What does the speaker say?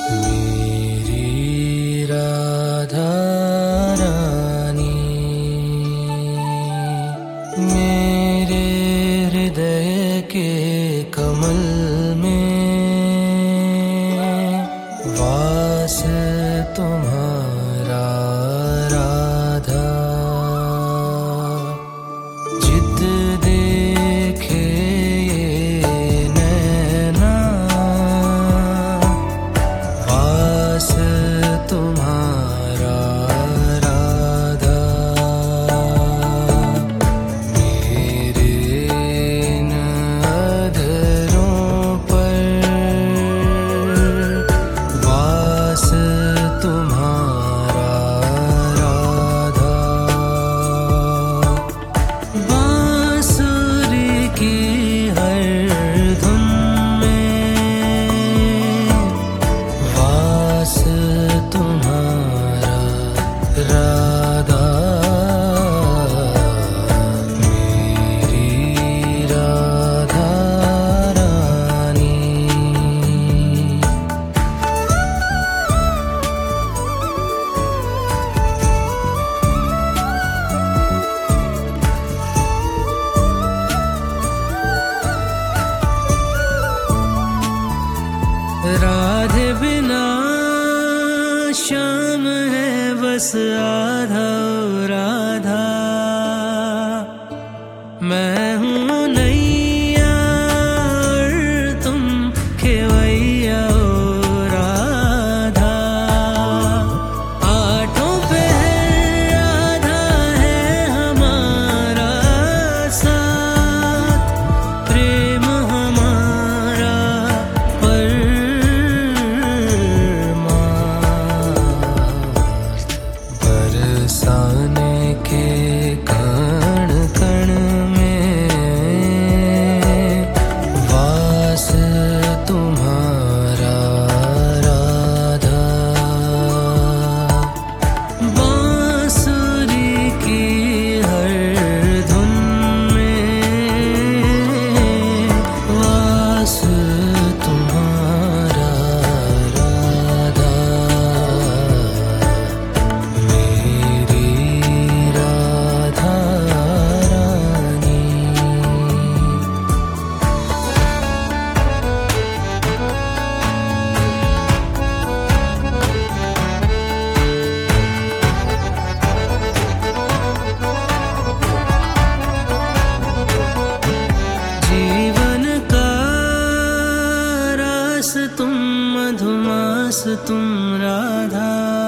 मेरी राधा रानी, मेरे हृदय के कमल में वास तुम्हारा राधा। जित देखे ये नैना, वास तुम्हारा राधा। मेरे नधरों पर वास तुम्हारा राधा। बांसुरी की हर धुन में वास तुम्हारा राधा। मेरी राधा रानी। राधे बिना शाम है बस आधा ओ राधा। मैं हूँ नैया और तुम खेवैया ओ राधा। आठों पहर राधा है हमारा साथ, प्रेम हमारा बरसाने के कण कण में वास तुम्हारा राधा। बांसुरी की हर धुन में वास तुम्हारा राधा। मेरी राधा रानी। जीवन का रास तुम, मधुमास तुम राधा।